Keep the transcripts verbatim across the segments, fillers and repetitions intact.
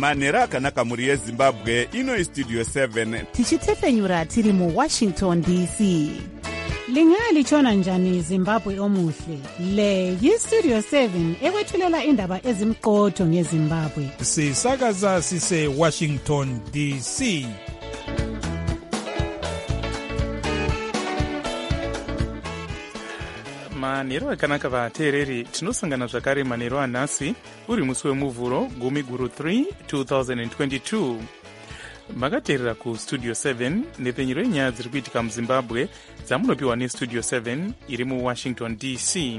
manhero akanaka mhuri yezimbabwe. Ino Studio seven tichitefenyura tiri muWashington D C. Lingalitshona njani Zimbabwe omuhle? Le yiStudio seven ekwethulela indaba ezimqotho ngeZimbabwe. Sisakaza sise Washington D C. manhero akanaka vateereri, tinosangana zvakare manhero anhasi uri musi wemuvhuro gumi guru three twenty twenty-two. makateerera kuStudio seven nepfenyuro yenyaya dziri kuitika muZimbabwe dzamunopiwa neStudio seven iri muWashington D C.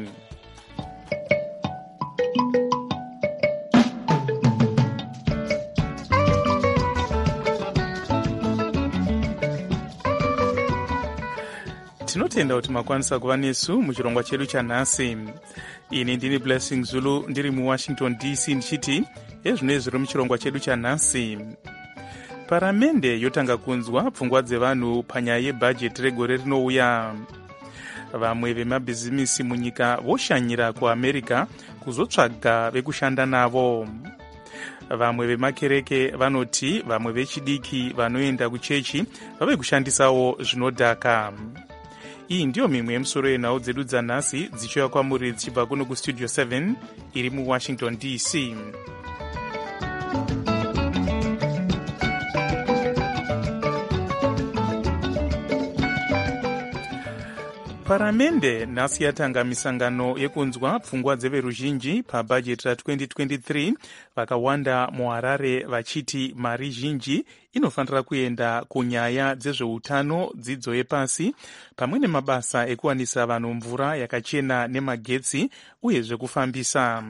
tinotenda kuti makwanisa kuva nesu muchirongwa chedu chanhasi. ini ndini Blessing Zulu ndiri muWashington D C ndichiti ezvino zviri muchirongwa chedu chanhasi. paramende yotanga kunzwa pfungwa dzevanhu panyaya yebhajeti regore rinouya. vamwe vemabhizimisi munyika voshanyira kuAmerica kuzotsvaga vekushanda navo. vamwe vemakereke vanoti vamwe vechidiki vanoenda kuchechi vave kushandisawo zvinodhaka. iyi ndiyo mimwe yemusoro yenhau dzedu dzanhasi dzichiuya kwamuri dzichibva kuno kuStudio seven iri muWashington D C. paramende nhasi yatanga misangano yekunzwa pfungwa dzeveruzhinji pabhajeti ratwenty twenty-three. vakawanda muHarare vachiti mari zhinji inofanira kuenda kunyaya dzezveutano, dzidzo yepasi pamwe nemabasa ekuwanisa vanhu mvura yakachena nemagetsi uye zvekufambisa.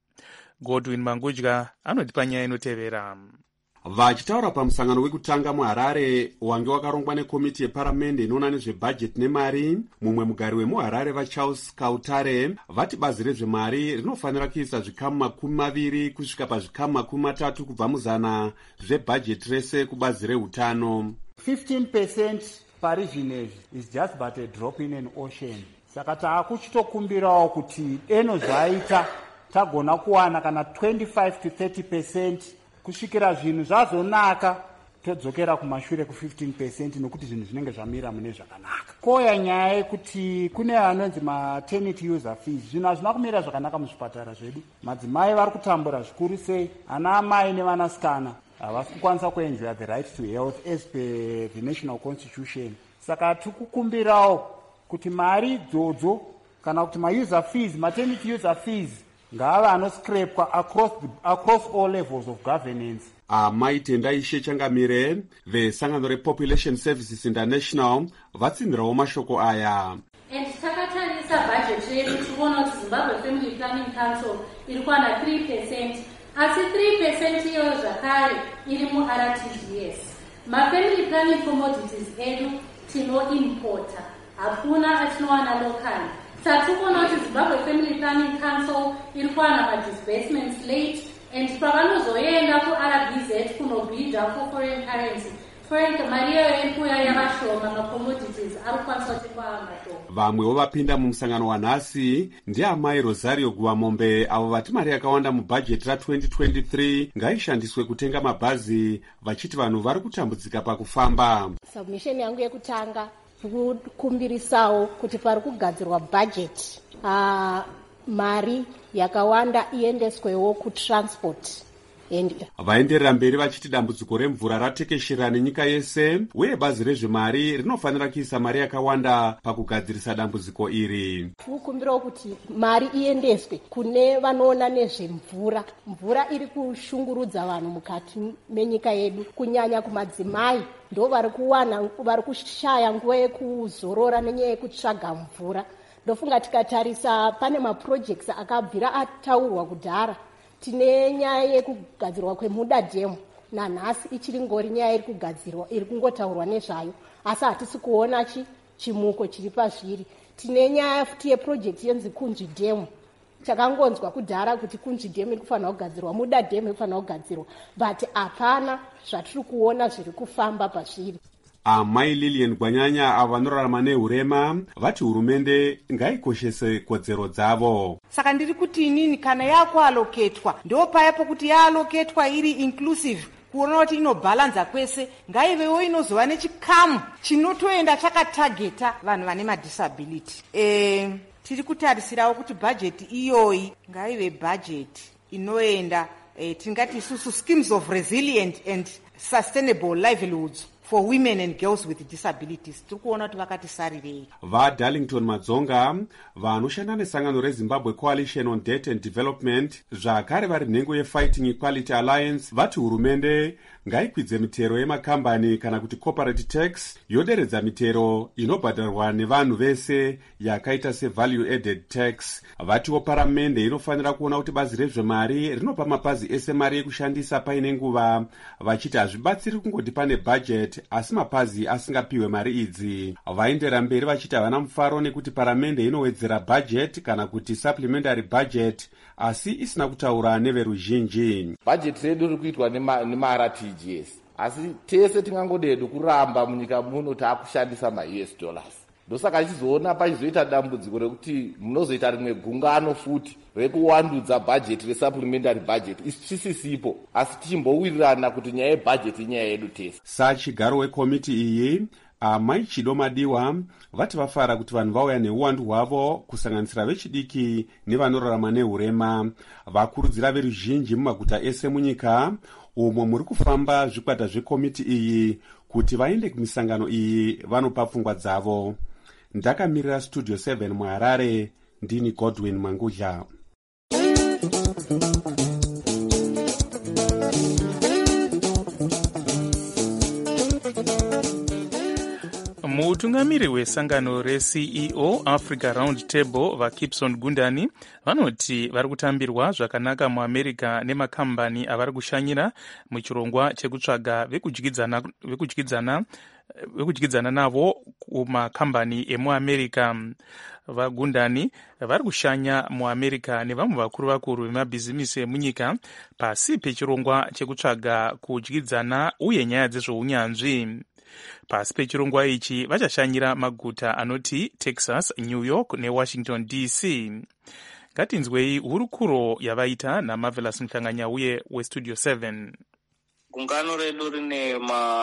Godwin Mangudya anotipa nyaya inotevera. Vachitaura pamusangano wekutanga muHarare wange wakarongwa nekomiti yeparamende inoona nezvebhajeti nemari, mumwe mugari wemuHarare vaCharles Kautare vati bazi rezvemari rinofanira kuisa zvikamu makumi maviri kusvika pazvikamu makumi matatu kubva muzana zvebhajeti rese kubazi reutano. fifteen percent parivinezvi is just but a drop in an ocean. Saka taakuchitokumbirawo kuti eno zvaita tagona kuwana kana twenty-five to thirty percent kusvikira zvinhu zvazonaka todzokera kumashure ku fifteen percent nokuti zvinhu zvinenge zvamira mune zvakanaka. Koya nyaya yekuti kune vanonzi maternity user fees. Zvinhu hazvina kumira zvakanaka muzvipatara zvedu. Madzimai vari kutambura zvikuru sei, ana amai nevanasikana havasi kukwanisa kuenjoya the right to health as per the national constitution. Saka tikukumbirawo kuti mari idzodzo kana kuti ma-user fees, maternity user fees ngava anoscrapwa across, across all levels of governance. Amai Tendai Changamire vesangano rePopulation Services International vatsindirawo mashoko aya. And takatarisa budget yedu tikuona kuti Zimbabwe Family Planning Council iri kuwana three percent, asi three percent iyo zvakare iri mu-R T G S. Ma-family planning commodities edu tino importa, hakuna atinowana lokali. Satikuona kuti Zimbabwe Family Planning Council iri kuwana ma-disbursements late, and pavanozoenda ku-R B Z kunobhidha for foreign currency. Foreign mari yayo ikuya yakashoma, ma-commodities ari kukwanisa kuti kwaamashoma. Vamwewo vapinda mumusangano wanhasi ndiamai Rosario Guamombe avo vati mari yakawanda mubhajeti ratwenty twenty-three ngaishandiswe kutenga mabhazi, vachiti vanhu vari kutambudzika pakufamba. Submission yangu yekutanga kukumbirisawo kuti pari kugadzirwa budget uh, mari yakawanda iendeswewo kutransport. Vaenderera mberi vachiti dambudziko remvura ratekeshera nenyika yese uye bazi rezvemari rinofanira kuisa mari yakawanda pakugadzirisa dambudziko iri. Tikukumbirawo kuti mari iendeswe kune vanoona nezvemvura. Mvura iri kushungurudza vanhu mukati menyika yedu, kunyanya kumadzimai ndo vari kuwana vari kushaya nguva yekuzorora nenyaya yekutsvaga mvura. Ndofunga tikatarisa pane maprojects akabvira ataurwa kudhara. Tine nyaya yekugadzirwa kweMuda Dam nanhasi ichiri ngori nyaya iri kugadzirwa iri kungotaurwa nezvayo, asi hatisi kuona chi chimuko chiri pazviri. Tine nyaya futi yeproject yenzi Kunji Dam. Chakangonzwa kudhara kuti Kunji Dam iri kufanira kugadzirwa, Muda Dam iri kufanira kugadzirwa, but hapana zvatiri kuona zviri kufamba pazviri. Amai Lilian Gwanyanya avo vanorarama neurema vati hurumende ngaikoshese kodzero dzavo. Saka ndiri kuti inini kana yakualoketwa ndo paya pokuti yaaloketwa iri inclusive kuona kuti inobhalanza kwese, ngaivewo inozova nechikamu chinotoenda chakatageta vanhu vane madisability. E, tiri kutarisirawo kuti bhajeti iyoyi ngaive bhajeti inoenda e, tingati isusu schemes of resilient and sustainable livelihoods for women and girls with disabilities. Tiri kuona kuti vakatisarirei. VaDarlington Madzonga vanoshanda nesangano reZimbabwe Coalition on Debt and Development zvakare vari nhengo yeFighting Equality Alliance vati hurumende ngaikwidze mitero yemakambani kana kuti corporate tax yoderedza mitero inobhadharwa nevanhu vese yakaita sevalue added tax. Vatiwo paramende inofanira kuona kuti bazi rezvemari rinopa mapazi ese mari yekushandisa paine nguva, vachiti hazvibatsiri kungoti pane budget asi mapazi asingapiwe mari idzi. Vaendera mberi vachiti havana mufaro nekuti paramende inowedzera budget kana kuti supplementary budget asi isina kutaura neveruzhinji. Budget redu riri kuitwa nema-R T G S asi tese tingangodedu kuramba munyika muno taakushandisa ma-U S dollars. Ndosaka chizoona pachizoita dambudziko rekuti munozoita rimwe gungano futi rekuwandudza budget resupplementary budget isi chisisipo asi tichimbowirirana kuti nyaya yebudget inyaya yedu tese. Sachigaro wekomiti iyi Amai Chidomadiwa vati vafara kuti vanhu vauya neuwandu hwavo kusanganisira vechidiki nevanorarama neurema. Vakurudzira veruzhinji mumaguta ese munyika umo muri kufamba zvikwata zvekomiti iyi kuti vaende kumisangano iyi vanopa pfungwa dzavo. Ndakamirira Studio seven muHarare, ndini Godwin Mangudla. Mutungamiri wesangano reC E O Africa Round Table vaKipson Gundani vanoti vari kutambirwa zvakanaka muAmerica nemakambani avari kushanyira muchirongwa chekutsvaga vekudyidzana vekudyidzana vekudyidzana navo kumakambani emuAmerica. VaGundani vari kushanya muAmerica nevamwe vakuru vakuru vemabhizimisi emunyika pasi pechirongwa chekutsvaga kudyidzana uye nyaya dzezveunyanzvi. Pasi pechirongwa ichi vachashanyira maguta anoti Texas, New York neWashington D C. Ngatinzwei hurukuro yavaita naMarvelous Mhlanganyauye weStudio seven. Gungano redu rine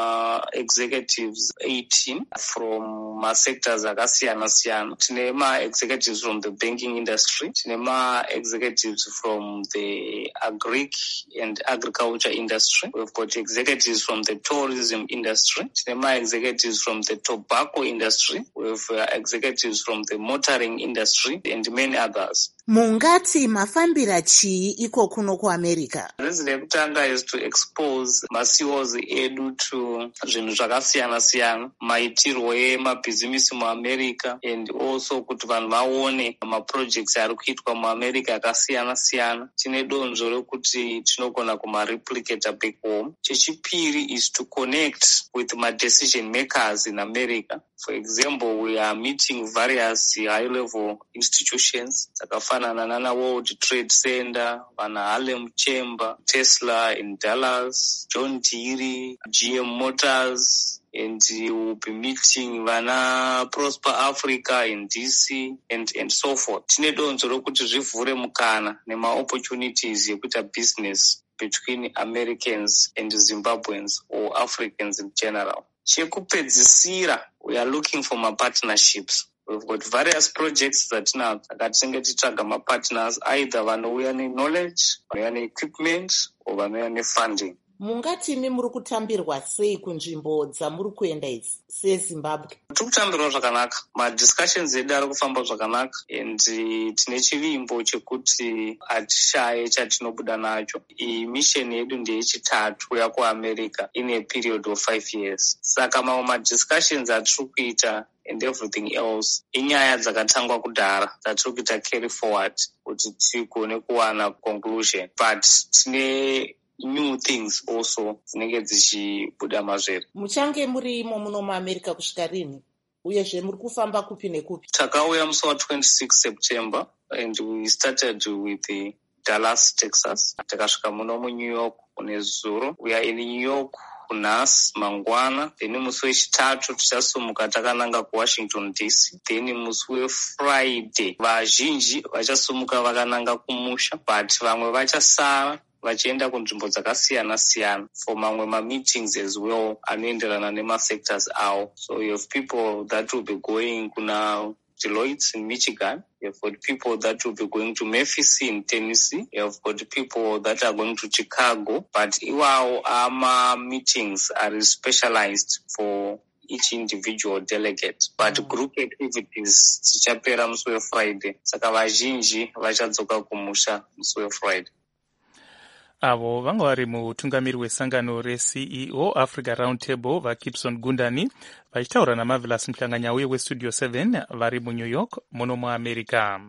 ma-executives eighteen from ma-sectors akasiyana-siyana. Tine ma-executives from the banking industry, tine ma-executives from the agric and agriculture industry, we've got executives from the tourism industry, tine ma-executives from the tobacco industry, we've uh, executives from the motoring industry and many others. Mungati mafambira chii iko kuno kuAmerica? Reason yekutanga is to expose ma-C E Os edu to zvinhu zvakasiyana-siyana, maitirwo emabhizimisi muAmerica, and also kuti vanhu vaone ma-projects ari kuitwa muAmerica akasiyana-siyana. Tine donzvo rekuti tinogona kuma-replicata back home. Chechipiri is to connect with ma-decision makers in America. For example, we are meeting various high-level institutions dzakafanana nana World Trade Center, vana Harlem Chamber, Tesla in Dallas, John Deere, G M Motors, and we'll be meeting vana Prosper Africa in D C and and so forth. Tine donzo rokuti zvivhure mukana nema-opportunities yekuita business between Americans and Zimbabweans or Africans in general. Chekupedzisira, we are looking for my partnerships. We've got various projects that now tinenge tichitsvaga ma-partners, either vanouya ne-knowledge, vanouya ne-equipment, or vanouya ne-funding. Mungatimi muri kutambirwa sei kunzvimbo dzamuri kuenda idzi seZimbabwe? Tiri kutambirwa zvakanaka, ma-discussions edu ari kufamba zvakanaka, and tine chivimbo chekuti hatishaye chatinobuda nacho. Iyi mission yedu ndeyechitatu kuya kuAmerica in a period of five years. Saka mamwe ma-discussions atiri kuita and everything else inyaya dzakatangwa kudhara dzatiri kuita carry forward kuti tigone kuwana conclusion, but tine new things also dzinenge dzichibuda mazvere. Muchange murimo muno muAmerica kusvika rini? Uyezve muri kufamba kupi nekupi? Takauya musi wa-twenty-six September and we started with the Dallas, Texas. Takasvika muno muNew York kune zuro. We are in New York kunhasi mangwana, then musi wechitatu tichasumuka takananga kuwashington D C, then musi wefriday vazhinji vachasumuka vakananga kumusha, but vamwe vachasara vachienda kunzvimbo dzakasiyana siyana for mamwe ma-meetings as well anoenderana nema-sectors avo. So you have people that will be going kuna Deloitte in Michigan, you have got people that will be going to Memphis in Tennessee, you have got people that are going to Chicago, but iwawo ama meetings are specialized for each individual delegate, but mm. group activities tichapera musi weFriday, saka vazhinji vachadzoka kumusha musi weFriday. Avo vanga vari mutungamiri wesangano re-C E O Africa Roundtable vaKipson Gundani vachitaura naMarvelous Mhlanganyauye weStudio seven vari muNew York muno muAmerica.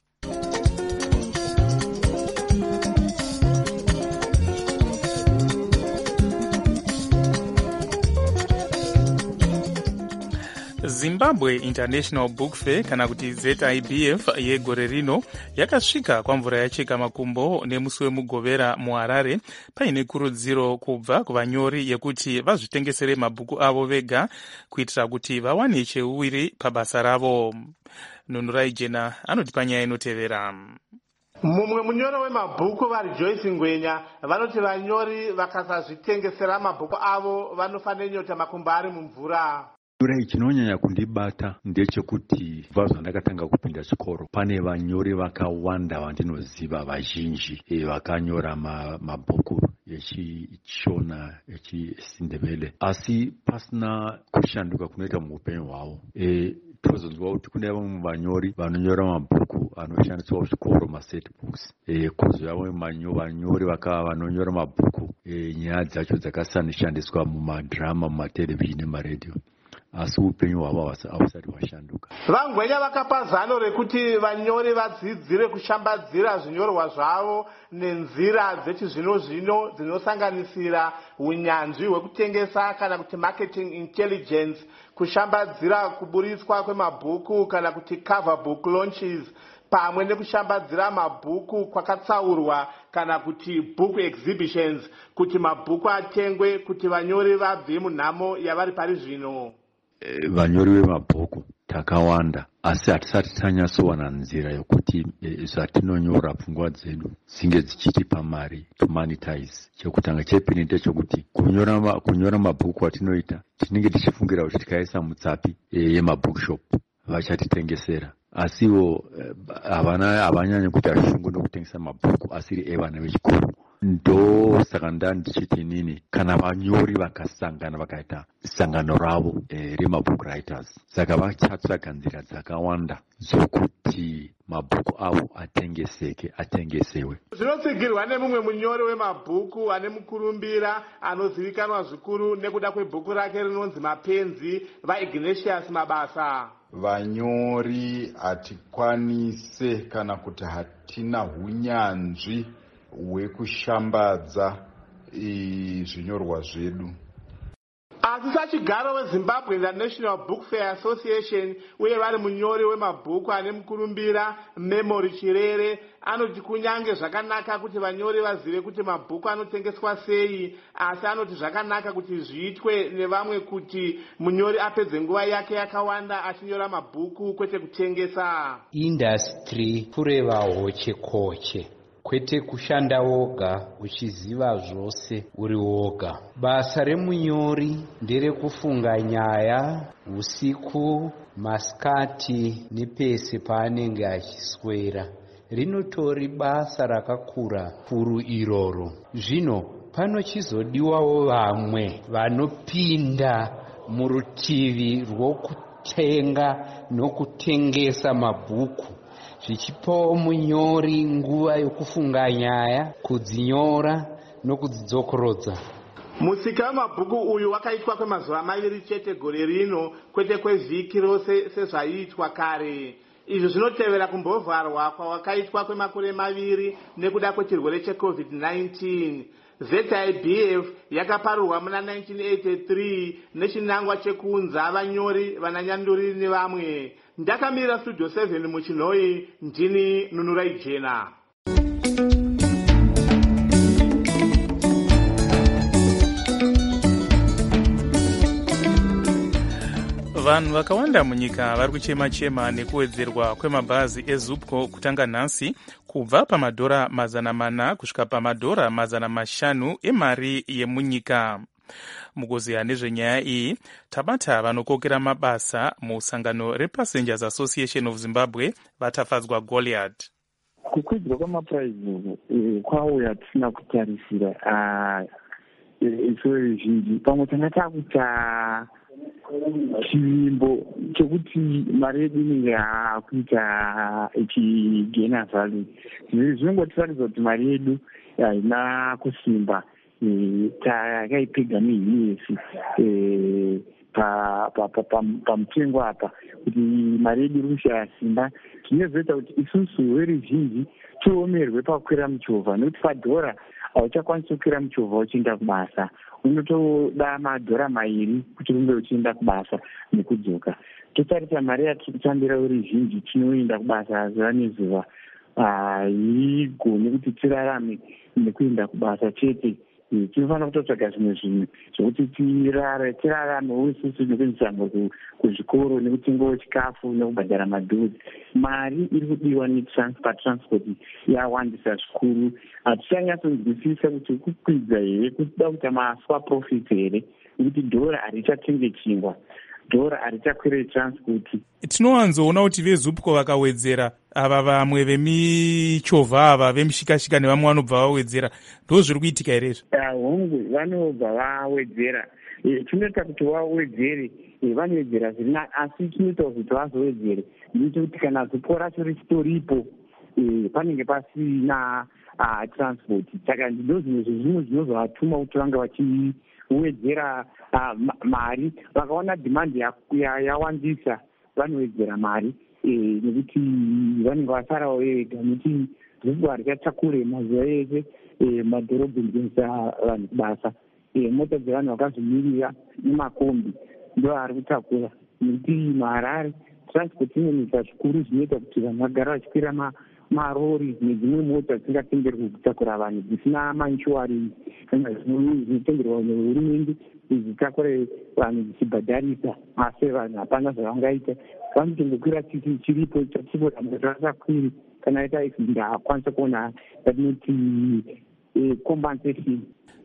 Zimbabwe International Book Fair kana kuti Z I B F yegore rino yakasvika kwamvura yacheka makumbo nemusi wemugovera muHarare paine kurudziro kubva kuvanyori yekuti vazvitengesere mabhuku avo vega kuitira kuti vawane cheuwiri pabasa ravo. Nunurai Jena anoti panyaya inotevera. Mumwe munyori wemabhuku vari Joyce Ngwenya vanoti vanyori vakasazvitengesera mabhuku avo vanofanira nyota makumbo ari mumvura. Ura chinonyanya kundibata ndechekuti kubva zvandakatanga kupinda chikoro pane vanyori vakawanda vandinoziva vazhinji e, vakanyora mabhuku ma echishona echisindebele asi pasina kushanduka kunoita muupenyu hwavo. E, tozonzwa kuti kune vamwe vanyori vanonyora mabhuku anoshandiswa kuzvikoro maset books, e, kozouya vamwe vanyori vakava vanonyora mabhuku e, nyaya dzacho dzakasiyana mumadrama, mumatelevision nemaredio, asi upenyu hwavo hausati hwashanduka. Vangwenya vakapa zano rekuti vanyori vadzidzire kushambadzira zvinyorwa zvavo nenzira dzechizvino zvino dzinosanganisira unyanzvi hwekutengesa kana kuti marketing intelligence, kushambadzira kuburitswa kwemabhuku kana kuti cover book launches, pamwe nekushambadzira mabhuku kwakatsaurwa kana kuti book exhibitions, kuti mabhuku atengwe kuti vanyori vabve munhamo yavari pari zvino. Vanyori vemabhuku takawanda asi hatisati tanyatsowana nzira yokuti e, zvatinonyora pfungwa dzedu dzinge dzichitipa mari to monetize. Chekutanga chepiri ndechekuti kunyora kunyora mabhuku atinoita tinenge tichifungira kuti tikaisa mutsapi e, yemabookshop vachatitengesera, asiwo havana havanyanyi kuita shungu nokutengesa mabhuku asiri evana vechikoro. Ndo saka ndandichiti inini kana vanyori vakasangana vakaita sangano ravo e, remabook writers, saka vachatsvaga nzira dzakawanda dzokuti mabhuku avo atengeseke atengesewe. Zvinotsigirwa nemumwe munyori wemabhuku ane mukurumbira anozivikanwa zvikuru nekuda kwebhuku rake rinonzi Mapenzi, vaIgnatius Mabasa. Vanyori hatikwanise kana kuti hatina hunyanzvi hwekushambadza zvinyorwa zvedu. Asi sachigaro weZimbabwe International Book Fair Association uye vari munyori wemabhuku ane mukurumbira Memory Chirere anoti kunyange zvakanaka kuti vanyori vazive kuti mabhuku anotengeswa sei, asi anoti zvakanaka kuti zviitwe nevamwe kuti munyori apedze nguva yake yakawanda achinyora mabhuku kwete kutengesa. Industry kureva hoche koche, kwete kushanda woga uchiziva zvose uri woga. Basa remunyori nderekufunga nyaya usiku, masikati nepese paanenge achiswera. Rinotori basa rakakura kuru iroro. Zvino panochizodiwawo vamwe vanopinda murutivi rwokutenga nokutengesa mabhuku, zvichipawo munyori nguva yokufunga nyaya, kudzinyora nokudzidzokorodza. Musika wemabhuku uyu wakaitwa kwemazuva maviri chete gore rino, kwete kwevhiki rose sezvaiitwa kare. Izvi zvinotevera kumbovharwa kwawakaitwa kwemakore maviri nekuda kwechirwere checovid nineteen. Z I B F yakaparurwa muna nineteen eighty-three nechinangwa chekuunza vanyori, vananyanduri nevamwe. Ndakamira Studio seven muChinoi, ndini Nunurai Jena. vanhu vakawanda munyika vari kuchema-chema nekuwedzerwa kwemabhazi ezupco kutanga nhasi kubva pamadhora mazana mana kusvika pamadhora mazana mashanu emari yemunyika. Mukuziya nezvenyaya iyi tabata vanokokera mabasa musangano rePassengers Association of Zimbabwe vatafadzwa Goliath. Kukwidzwa kwamapuraizi kwauya tisina kutarisira isu veruzhinji. Pamwe tanga takuita chivimbo chekuti mari yedu inenge yakuita ichigena value. Zvinongotiratidza kuti mari yedu haina kusimba, takaipega nehiyesi pamutengo apa, kuti mari yedu iri kushaya simba. Zvinozoita kuti isusu veruzhinji tiomerwe pakukwira muchovha, nekuti padhora hauchakwanisi kukwira muchovha uchienda kubasa. Unotoda madhora mairi kuti unge uchienda kubasa nekudzoka. Totarisa mari yatiri kutambira veruzhinji tinoenda kubasa zuva nezuva, haigoni kuti tirarame nekuenda kubasa chete. Tinofanira kutotsvaga zvimwe zvinhu zvokuti tiraramewo isusu nekuendesa mhuri kuzvikoro, nekutengawo chikafu nekubhadhara madhodzi. Mari iri kudiwa nepatransport yawandisa zvikuru. Hatichanyatsonzwisisa kuti kukwidza here, kuda kuita maswa profit here, nekuti dhora harichatenge chingwa, dhora harichakwire transport. Tinowanzoona kuti vezupco vakawedzera ava vamwe vemichovha ava vemishikashika nevamwe vanobva vawedzera, ndo zviri kuitika here izvi? Hongu vanobva vawedzera. Chinoita kuti vawedzere, vanowedzera zviri nani, asi chinoita kuti vazowedzere ndechekuti kana zupo racho richitoripo panenge pasina transport. Saka ndo zvimwe zvezvimwe zvinozovatuma kuti vange vachiwedzera mari. Vakaona demand yawandisa vanowedzera mari, nekuti vanenge vasarawo vega, nekuti zupo harichatakure mazuva ese madhorobheni kuendesa vanhu kubasa. Mota dzevanhu vakazvimirira nemakombi ndo ari kutakura, nekuti muHarare transport inoita zvikuru, zvinoita kuti vanhu vagara vachikwira marori nedzimwe mota dzisingatenderwi kutakura vanhu, dzisina mainshuwarensi kana zvinotenderwa nehurumende dzitakure vanhu dzichibhadharisa. Asi vanhu hapana zvavangaita, vanotongokwira tiki chiripo chachibora mutasakwiri kana aita accident hakwanisa kuona yatinoti compensation.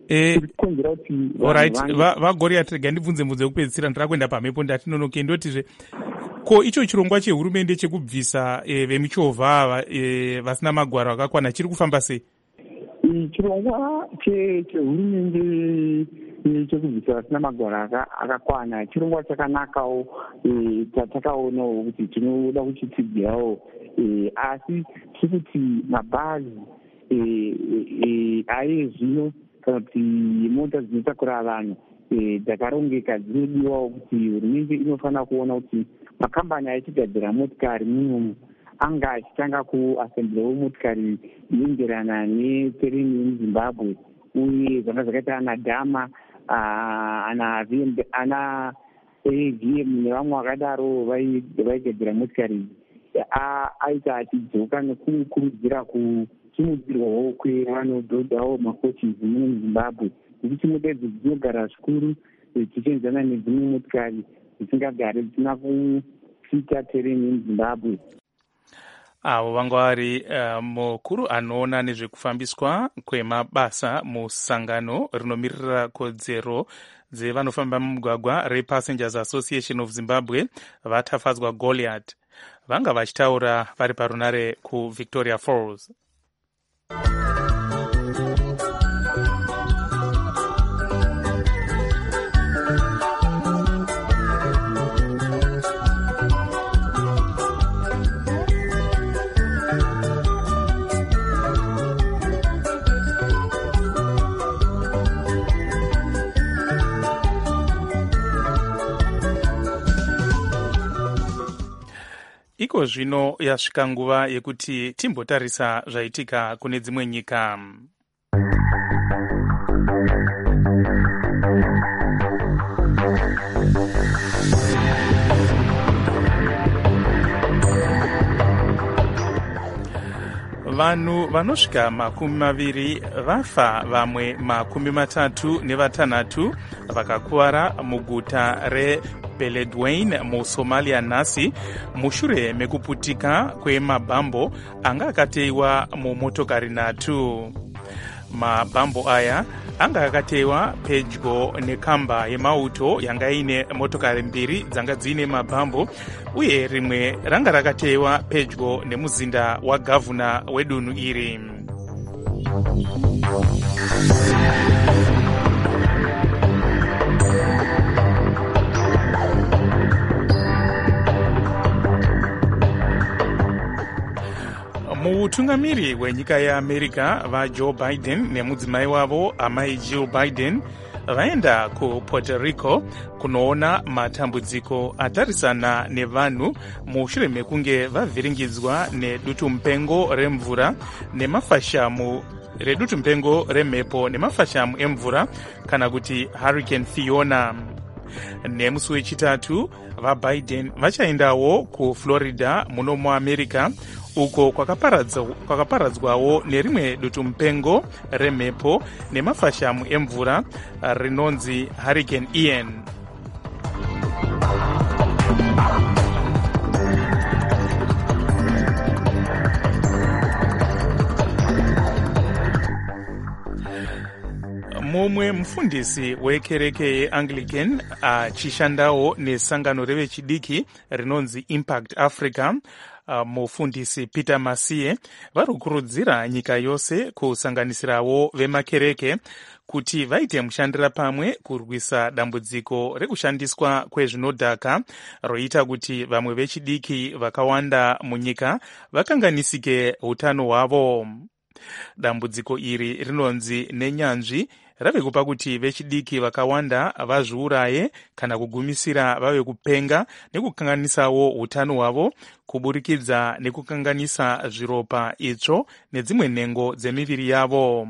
Vagoriath, rega ndibvunze mbudzi yekupedzisira, ndira kuenda pamhepo ndati nonoke ndotizve, ko icho chirongwa chehurumende chekubvisa vemichovha vasina magwaro akakwana chiri kufamba sei? Chirongwa chehurumende chekubvisa vasina magwaro akakwana chirongwa chakanakawo, tatakaonawo kuti tinoda kuchitsidzirawo, asi chikuti mabhazi aye zvino kana kuti mota dzinotakura vanhu dzakarongeka dzinodiwawo kuti hurumende inofanira kuona kuti makambani aichigadzira motikari munomu anga achitanga kuasemblewo motikari inoenderana netereni yemuzimbabwe, uye zvanga zvakaita ana dhama ana ana A V M nevamwe vakadaro vaigadzira motikari aita achidzoka nekukurudzira kusimudzirwawo kwevanodhodhawo makochis muzimbabwe, nekuti mota idzi dzinogara zvikuru dzichienzana nedzimwe motikari dzisingagari dzisina kusvika tereni yemuzimbabwe. Avo vanga vari uh, mukuru anoona nezvekufambiswa kwemabasa musangano rinomirira kodzero dzevanofamba mumugwagwa rePassengers Association of Zimbabwe vatafadzwa Goliath. Vanga vachitaura vari parunare kuVictoria Falls. Iko zvino yasvika nguva yekuti timbotarisa zvaitika kune dzimwe nyika. Vanhu vanosvika makumi maviri vafa, vamwe makumi matatu nevatanhatu vakakuwara muguta re Beledweyne musomalia nhasi mushure mekuputika kwemabhambo anga akatewa mumotokari nhatu. Mabhambo aya anga akatewa pedyo nekamba yemauto yanga ine motokari mbiri dzanga dzine mabhambo, uye rimwe ranga rakatewa pedyo nemuzinda wa gavana wedunhu iri. Mutungamiri wenyika yeAmerica vaJoe Biden nemudzimai wavo amai Jill Biden vaenda kuPuerto Rico kunoona matambudziko atarisana nevanhu mushure mekunge vavhiringidzwa nedutu mupengo remvura nemafashamu redutu mupengo remhepo nemafashamu emvura kana kuti Hurricane Fiona. Nemusi wechitatu vaBiden vachaendawo kuFlorida muno muAmerica uko kwakaparadzwawo nerimwe dutu mupengo remhepo nemafashamu emvura rinonzi Hurricane Ian. Mumwe mufundisi wekereke yeAnglican achishandawo nesangano revechidiki rinonzi Impact Africa, Uh, mufundisi Peter Masie vari kukurudzira nyika yose kusanganisirawo vemakereke kuti vaite mushandira pamwe kurwisa dambudziko rekushandiswa kwezvinodhaka roita kuti vamwe vechidiki vakawanda munyika vakanganisike utano hwavo. Dambudziko iri rinonzi nenyanzvi rave kupa kuti vechidiki vakawanda vazviuraye kana kugumisira vave kupenga nekukanganisawo utano hwavo kuburikidza nekukanganisa zviropa, itsvo nedzimwe nhengo dzemiviri yavo.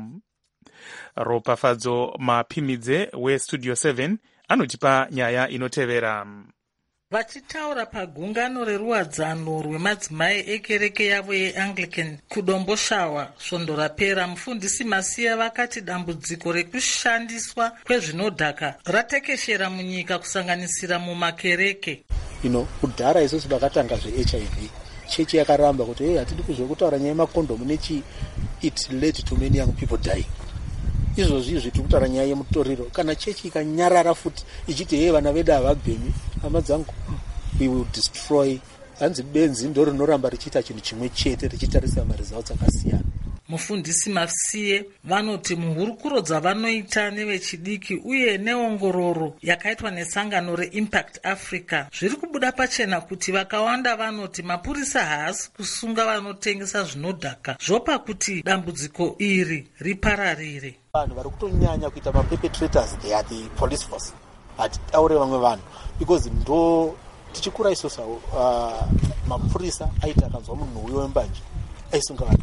Ropafadzo Mapimidze weStudio seven anotipa nyaya inotevera. Vachitaura pagungano reruwadzano rwemadzimai ekereke yavo yeAnglican kudombo shawa svondo rapera, mufundisi Masia vakati dambudziko rekushandiswa kwezvinodhaka ratekeshera munyika kusanganisira mumakereke. Ino kudhara isusu vakatanga zveH I V, chechi yakaramba kuti hey, hatidi kuzokutaura nyaya yemakondomu nechi it led to many young people dying. Izvozvi izvi tiri kutaura nyaya yemutoriro. Kana chechi ikanyarara futi ichiti hey, vana vedu havabhemi, hama dzangu, we will destroy. Hanzi benzi ndo rinoramba richiita chinhu chimwe chete richitarisa maresults akasiyana. Mufundisi Masie vanoti muhurukuro dzavanoita nevechidiki uye neongororo yakaitwa nesangano reImpact Africa zviri kubuda pachena kuti vakawanda vanoti mapurisa haasi kusunga vanotengesa zvinodhaka zvopa kuti dambudziko iri ripararire. Vanhu vari kutonyanya kuita maperpetrators, they are the police force. Hatitaure vamwe vanhu because ndo tichikura isusa uh, mapurisa aita akanzwa munhu uyo wembanje aisunga vanhu.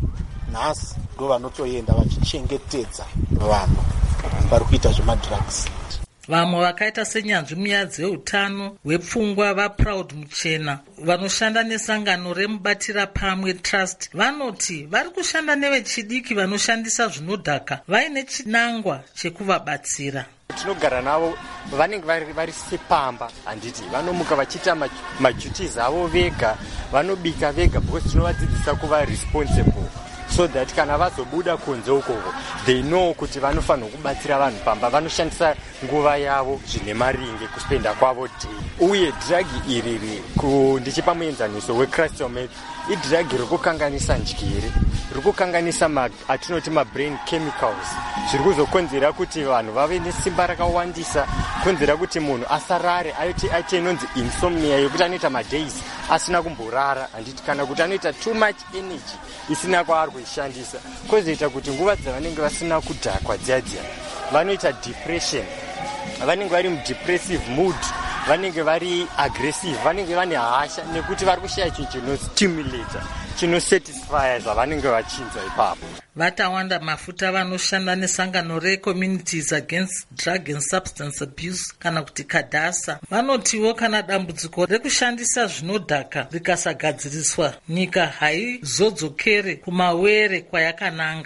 Nhasi ndo vanotoenda vachichengetedza vanhu vari kuita zvemadrugs. Vamwe vakaita senyanzvi muya dzeutano hwepfungwa vaProud Muchena vanoshanda nesangano remubatira pamwe Trust vanoti vari kushanda nevechidiki vanoshandisa zvinodhaka vaine chinangwa chekuvabatsira. Tinogara navo vanenge vari sepamba, handiti vanomuka vachiita maduties avo vega, vanobika vega because tinovadzidzisa kuva responsible so that kana vazobuda kunze ukoko they know kuti vanofanira kubatsira vanhu pamba, vanoshandisa nguva yavo zvine maringe kuspenda kwavo day. Uye drug iriri ndichipa muenzaniso weCrystal meth idrug iri kukanganisa ndyiri, iri kukanganisa atinoti mabrain chemicals, zviri kuzokonzera kuti vanhu vave nesimba rakawandisa, konzera kuti munhu asarare, aite inonzi insomnia yokuti anoita madays asina kumborara, handiti kana kuti anoita too much energy isina kwaari kuishandisa, kwozoita kuti nguva dzavanenge vasina kudhakwa dziya dziya vanoita depression, vanenge vari mudepressive mood, vanenge vari aggressive, vanenge vane hasha nekuti vari kushaya chinhu chinostimulator chinosatisfya zvavanenge vachinza ipapo. Vatawanda Mafuta vanoshanda nesangano reCommunities Against Drug and Substance Abuse kana kuti CADASA vanotiwo kana dambudziko rekushandisa zvinodhaka rikasagadziriswa nyika haizodzokere kumawere kwayakananga.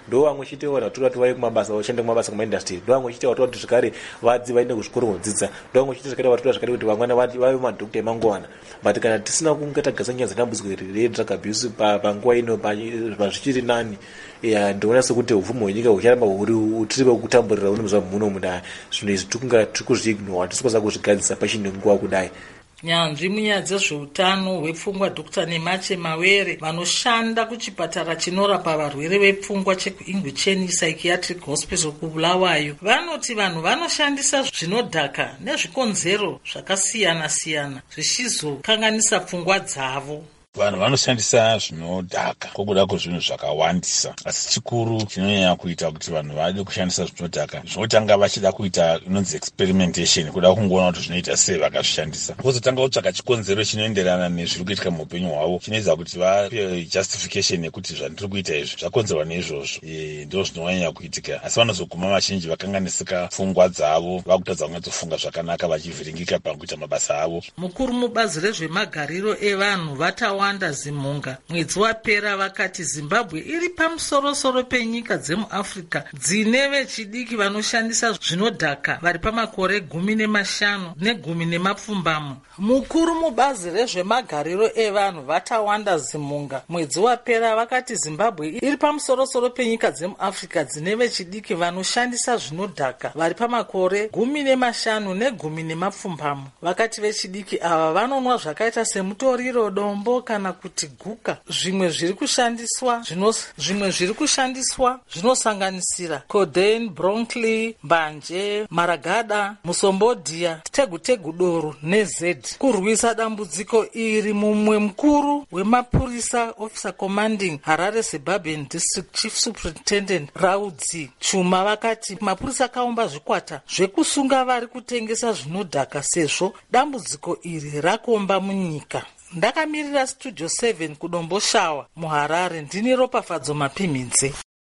ndo vamwe chitewa kuti vati vai kumabasa vachienda kumabasa kumaindastry, ndo vamwe chitewa kuti zvikare vadzi vaende kuzvikoro kudzidza, ndo vamwe chite zvakare vatota zvakare kuti vamwana vave madhokota emangovana. But kana tisina kunge tagasa nyaya dzedambudziko iri redrug abuse panguva ino pazvichiri nani, ndoona sekuti uvhumi hwenyika hucharamba huri tiri kutamburira unomuzva muno mudai. Zvinhu izvi tikunga tiri kuzviignora, tisikwanisa kuzvigadzisa pachine nguva kudai. Nyanzvi munyaya dzezveutano hwepfungwa Dr Nemache Mawere vanoshanda kuchipatara chinorapa varwere vepfungwa chekuIngwicheni Psychiatric Hospital kuBulawayo vanoti vanhu vanoshandisa zvinodhaka nezvikonzero zvakasiyana siyana zvichizokanganisa pfungwa dzavo. Vanhu vanoshandisa zvinodhaka kokuda kwezvinhu zvakawandisa, asi chikuru chinonyanya kuita kuti vanhu vade kushandisa zvinodhaka zvinotanga vachida kuita inonzi experimentation, kuda kungoona kuti zvinoita sei vakazvishandisa, vozotanga kutsvaka chikonzero chinoenderana nezviri kuitika muupenyu hwavo, chinoita kuti vape justification yekuti zvandiri kuita izvi zvakonzerwa neizvozvo. Ndo zvinonyanya kuitika, asi vanozoguma vazhinji vakanganisika pfungwa dzavo, vakutadza kunatsofunga zvakanaka vachivhiringika pakuita mabasa avo. Mukuru mubazi rezvemagariro evanhu vatawa Wanda Zimunga mwedzi wapera vakati Zimbabwe iri pamusorosoro penyika dzemuAfrica dzine vechidiki vanoshandisa zvinodhaka vari pamakore gumi nemashanu negumi nemapfumbamo. Mukuru mubazi rezvemagariro evanhu Vatawanda Zimunga mwedzi wapera vakati Zimbabwe iri pamusorosoro penyika dzemuAfrica dzine vechidiki vanoshandisa zvinodhaka vari pamakore gumi nemashanu negumi nemapfumbamo. Vakati vechidiki ava vanonwa zvakaita semutoriro, dombo kana kuti guka. Zvimwe zviri kushandiswa zvinos zvimwe zviri kushandiswa zvinosanganisira codeine, broccoli, mbanje, maragada, musombodia, tegutegu doro nezed. Kurwisa dambudziko iri, mumwe mukuru wemapurisa officer commanding Harare Zimbabwean District Chief Superintendent Raudzi Chuma vakati mapurisa akaumba zvikwata zvekusunga vari kutengesa zvinodhaka sezvo dambudziko iri rakomba munyika. Ndakamirira Studio seven kudombo shawa muHarare, ndini Ropafadzo Mapimidze.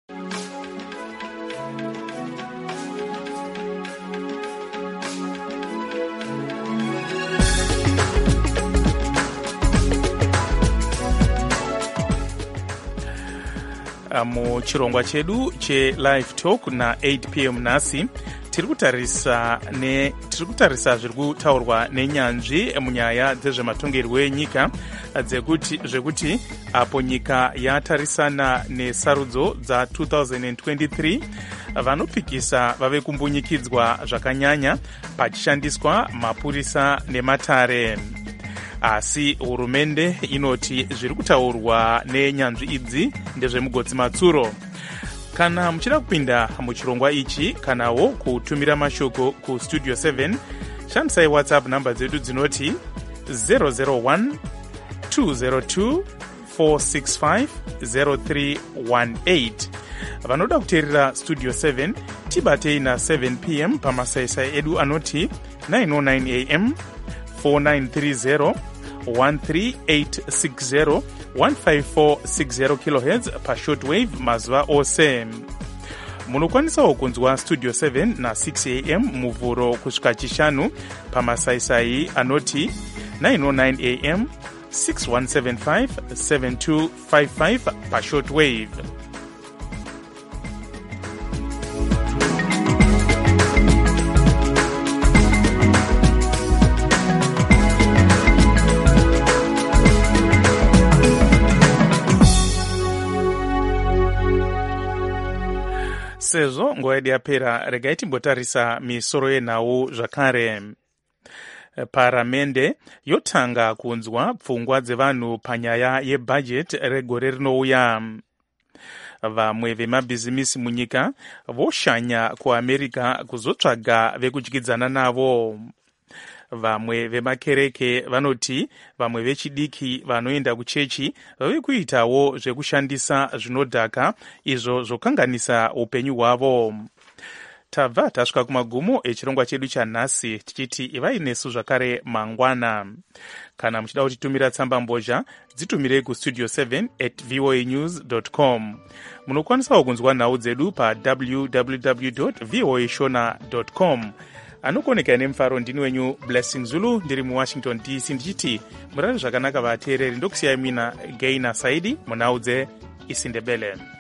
Muchirongwa chedu che live talk na eight p m nasi tiri kutarisa ne tiri kutarisa zviri kutaurwa nenyanzvi munyaya dzezvematongerwo enyika dzekuti zvekuti apo nyika yatarisana nesarudzo dza two thousand twenty-three vanopikisa vave kumbunyikidzwa zvakanyanya pachishandiswa mapurisa nematare. Asi hurumende inoti zviri kutaurwa nenyanzvi idzi ndezvemugodzi matsuro. Kana muchida kupinda muchirongwa ichi kanawo kutumira mashoko ku Studio seven, shandisai WhatsApp namba dzedu dzinoti zero zero one two zero two four six five zero three one eight. Vanoda kuteerera Studio seven tibatei na seven p m pamasaisai edu anoti nine oh nine a m four nine three zero one three eight six zero one five four six zero kilohertz pa shortwave mazuva ose. Munokwanisawo kunzwa Studio seven na six a m muvhuro kusvika chishanu pamasaisai anoti nine oh nine a m six one seven five seven two five five pa shortwave. Sezvo nguva yedu yapera, regai timbotarisa misoro yenhau zvakare. Paramende yotanga kunzwa pfungwa dzevanhu panyaya yebhajeti regore rinouya. Vamwe vemabhizimisi munyika voshanya kuAmerica kuzotsvaga vekudyidzana navo. Vamwe vemakereke vanoti vamwe vechidiki vanoenda kuchechi vave kuitawo zvekushandisa zvinodhaka izvo zvokanganisa upenyu hwavo. Tabva tasvika kumagumo echirongwa chedu chanhasi tichiti ivai nesu zvakare mangwana. Kana muchida kutitumira tsamba mbozha dzitumirei ku studio seven at voa news dot com. Munokwanisawo kunzwa nhau dzedu pa w w w dot voa shona dot com. Anokoneka nemufaro ndini wenyu Blessing Zulu, ndiri muWashington D C ndichiti murare zvakanaka vateereri, ndokusiyai mina Gaina Saidi munhau dzeIsindebele.